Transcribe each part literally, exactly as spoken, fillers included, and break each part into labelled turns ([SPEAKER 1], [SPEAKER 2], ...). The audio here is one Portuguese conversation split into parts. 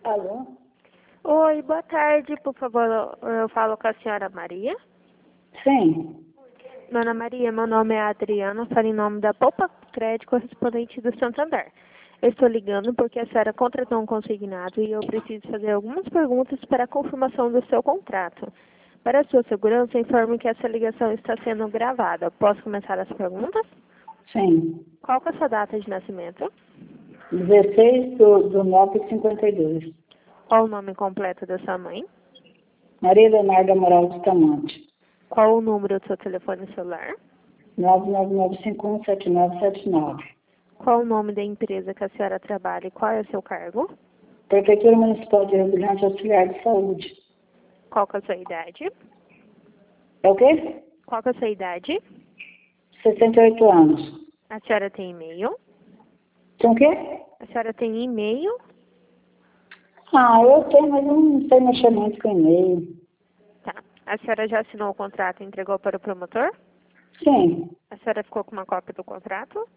[SPEAKER 1] Alô?
[SPEAKER 2] Oi, boa tarde, por favor, eu falo com a senhora Maria.
[SPEAKER 1] Sim.
[SPEAKER 2] Dona Maria, meu nome é Adriana, falo em nome da Poupa Crédito, correspondente do Santander. Eu estou ligando porque a senhora contratou um consignado e eu preciso fazer algumas perguntas para a confirmação do seu contrato. Para a sua segurança, informe que essa ligação está sendo gravada. Posso começar as perguntas?
[SPEAKER 1] Sim.
[SPEAKER 2] Qual que é a sua data de nascimento?
[SPEAKER 1] dezesseis do, do nove de cinquenta e dois.
[SPEAKER 2] Qual o nome completo da sua mãe?
[SPEAKER 1] Maria Leonarda Moral de Tamante.
[SPEAKER 2] Qual o número do seu telefone celular?
[SPEAKER 1] nove nove nove cinco um sete nove sete nove.
[SPEAKER 2] Qual o nome da empresa que a senhora trabalha e qual é o seu cargo?
[SPEAKER 1] Prefeitura Municipal de Rio Grande, Auxiliar de Saúde.
[SPEAKER 2] Qual que é a sua idade?
[SPEAKER 1] É o quê?
[SPEAKER 2] Qual que é a sua idade?
[SPEAKER 1] sessenta e oito anos.
[SPEAKER 2] A senhora tem e-mail?
[SPEAKER 1] Tem o quê?
[SPEAKER 2] A senhora tem e-mail?
[SPEAKER 1] Ah, eu tenho, mas eu não sei mexer muito com e-mail.
[SPEAKER 2] Tá. A senhora já assinou o contrato e entregou para o promotor?
[SPEAKER 1] Sim.
[SPEAKER 2] A senhora ficou com uma cópia do contrato?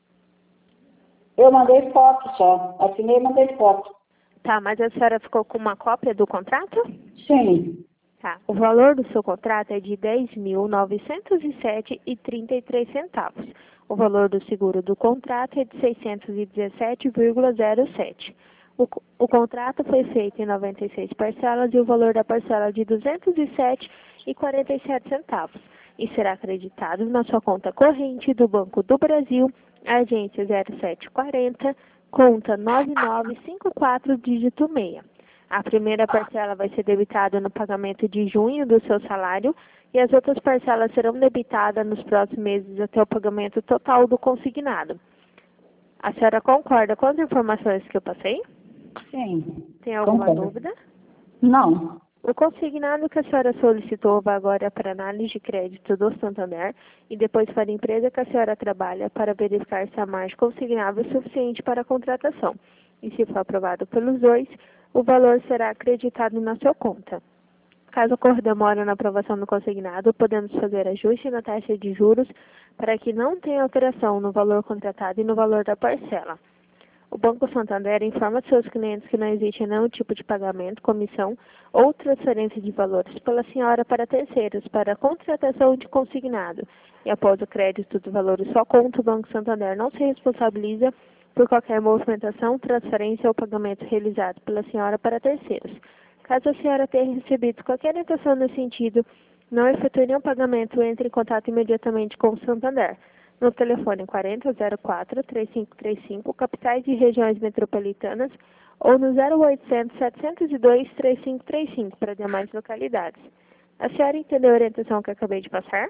[SPEAKER 1] Eu mandei foto só. Assinei e mandei foto.
[SPEAKER 2] Tá, mas a senhora ficou com uma cópia do contrato?
[SPEAKER 1] Sim.
[SPEAKER 2] Tá. O valor do seu contrato é de dez mil novecentos e sete reais e trinta e três centavos. O valor do seguro do contrato é de seiscentos e dezessete vírgula zero sete. O, o contrato foi feito em noventa e seis parcelas e o valor da parcela é de duzentos e sete reais e quarenta e sete centavos. E será acreditado na sua conta corrente do Banco do Brasil, agência zero sete quarenta, conta nove nove cinco quatro, dígito seis. A primeira parcela vai ser debitada no pagamento de junho do seu salário e as outras parcelas serão debitadas nos próximos meses até o pagamento total do consignado. A senhora concorda com as informações que eu passei?
[SPEAKER 1] Sim.
[SPEAKER 2] Tem alguma
[SPEAKER 1] Concordo.
[SPEAKER 2] dúvida?
[SPEAKER 1] Não.
[SPEAKER 2] O consignado que a senhora solicitou vai agora para análise de crédito do Santander e depois para a empresa que a senhora trabalha para verificar se a margem consignável é suficiente para a contratação. E se for aprovado pelos dois, o valor será acreditado na sua conta. Caso ocorra demora na aprovação do consignado, podemos fazer ajuste na taxa de juros para que não tenha alteração no valor contratado e no valor da parcela. O Banco Santander informa seus clientes que não existe nenhum tipo de pagamento, comissão ou transferência de valores pela senhora para terceiros para a contratação de consignado. E após o crédito do valor em sua conta, o Banco Santander não se responsabiliza por qualquer movimentação, transferência ou pagamento realizado pela senhora para terceiros. Caso a senhora tenha recebido qualquer orientação nesse sentido, não efetue nenhum pagamento, entre em contato imediatamente com o Santander. No telefone quarenta zero quatro, três cinco três cinco, capitais e regiões metropolitanas, ou no zero oitocentos, setecentos e dois, trinta e cinco trinta e cinco para demais localidades. A senhora entendeu a orientação que eu acabei de passar?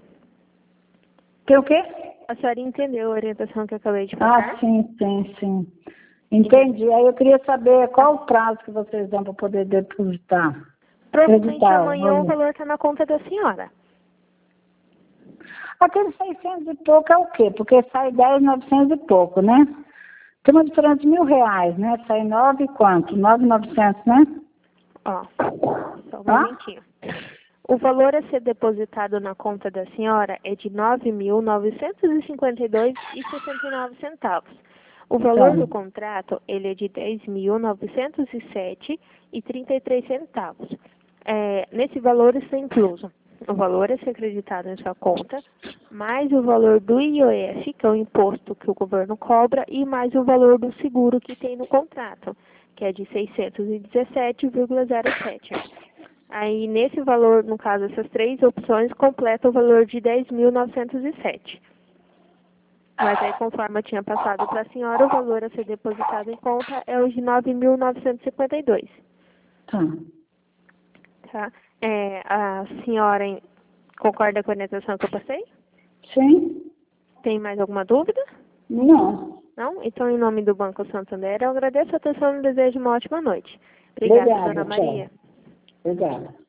[SPEAKER 1] Tem o quê?
[SPEAKER 2] A senhora entendeu a orientação que eu acabei de passar?
[SPEAKER 1] Ah, sim, sim, sim. Entendi. Aí eu queria saber qual o prazo que vocês dão para poder depositar.
[SPEAKER 2] Provavelmente
[SPEAKER 1] Acreditar,
[SPEAKER 2] amanhã o
[SPEAKER 1] vamos.
[SPEAKER 2] valor está na conta da senhora.
[SPEAKER 1] Aquele seiscentos e pouco é o quê? Porque sai dez, novecentos e pouco, né? Tem uma diferença de mil reais, né? Sai nove e quanto? Nove, novecentos, né?
[SPEAKER 2] Ó, só um
[SPEAKER 1] Hã?
[SPEAKER 2] momentinho. O valor a ser depositado na conta da senhora é de nove mil novecentos e cinquenta e dois reais e sessenta e nove centavos. O valor
[SPEAKER 1] Então,
[SPEAKER 2] do contrato ele é de dez mil novecentos e sete reais e trinta e três centavos. É, nesse valor está incluso o valor a ser acreditado em sua conta, mais o valor do I O F, que é o imposto que o governo cobra, e mais o valor do seguro que tem no contrato, que é de seiscentos e dezessete vírgula zero sete. Aí, nesse valor, no caso, essas três opções completam o valor de dez mil novecentos e sete. Mas aí, conforme eu tinha passado para a senhora, o valor a ser depositado em conta é o de nove mil novecentos e cinquenta e dois.
[SPEAKER 1] tá.
[SPEAKER 2] Tá? É, a senhora em- concorda com a orientação que eu passei?
[SPEAKER 1] Sim?
[SPEAKER 2] Tem mais alguma dúvida?
[SPEAKER 1] Não.
[SPEAKER 2] Não? Então, em nome do Banco Santander, eu agradeço a atenção e desejo uma ótima noite. Obrigada,
[SPEAKER 1] Obrigada,
[SPEAKER 2] dona Maria.
[SPEAKER 1] tchau. Obrigada.